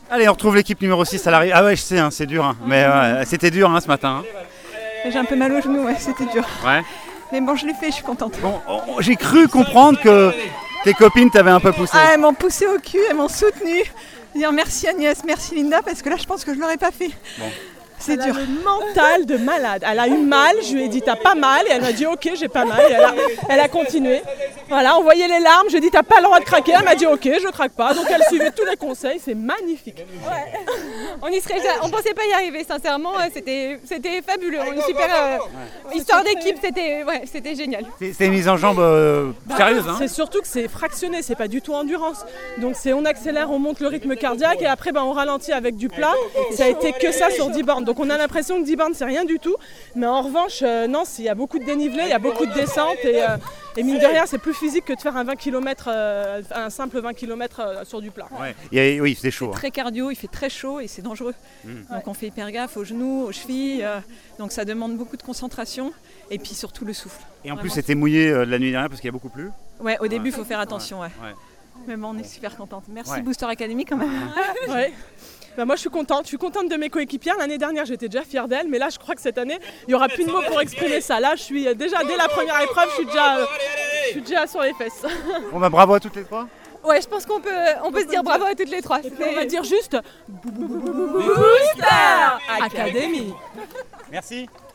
Allez, on retrouve l'équipe numéro 6 à l'arrivée. Ah ouais, je sais, hein, c'est dur. Hein. Mais c'était dur ce matin. Hein. J'ai un peu mal au genou, c'était dur. Ouais. Mais bon, je l'ai fait, je suis contente. Bon, j'ai cru comprendre que tes copines t'avaient un peu poussé. Ah, elles m'ont poussé au cul, elles m'ont soutenue. Dire merci Agnès, merci Linda, parce que là, je pense que je ne l'aurais pas fait. Bon. C'est dur. Elle a le mental de malade. Elle a eu mal, je lui ai dit t'as pas mal et elle m'a dit ok j'ai pas mal et elle a continué. Voilà, on voyait les larmes, je lui ai dit t'as pas le droit de craquer, elle m'a dit ok je craque pas. Donc elle suivait tous les conseils, c'est magnifique. Ouais. On pensait pas y arriver sincèrement, c'était fabuleux. Une super histoire d'équipe, c'était génial. C'est une mise en jambe sérieuse. Hein. C'est surtout que c'est fractionné, c'est pas du tout endurance. Donc on accélère, on monte le rythme cardiaque et après on ralentit avec du plat. Ça a été que ça sur 10 bornes. Donc on a l'impression que 10 bornes c'est rien du tout, mais en revanche non, il y a beaucoup de dénivelé, il y a beaucoup de descentes et mine de rien c'est plus physique que de faire un 20 km, un simple 20 km sur du plat. Ouais. Oui, c'est chaud. Très cardio, il fait très chaud et c'est dangereux. Donc on fait hyper gaffe aux genoux, aux chevilles, donc ça demande beaucoup de concentration et puis surtout le souffle. Et en plus c'était mouillé la nuit dernière parce qu'il y a beaucoup plu. Ouais, au début il faut faire attention. Ouais. Mais bon, on est super contente. Merci Booster Academy quand même. Ouais. Bah moi je suis contente de mes coéquipières. L'année dernière j'étais déjà fière d'elles, mais là je crois que cette année il n'y aura plus de mots pour exprimer ça. Là je suis déjà dès la première épreuve, je suis déjà sur les fesses. Bon bah bravo à toutes les trois. Ouais, je pense qu'on peut se dire bravo à toutes les trois. On va dire juste Booster Academy. Merci.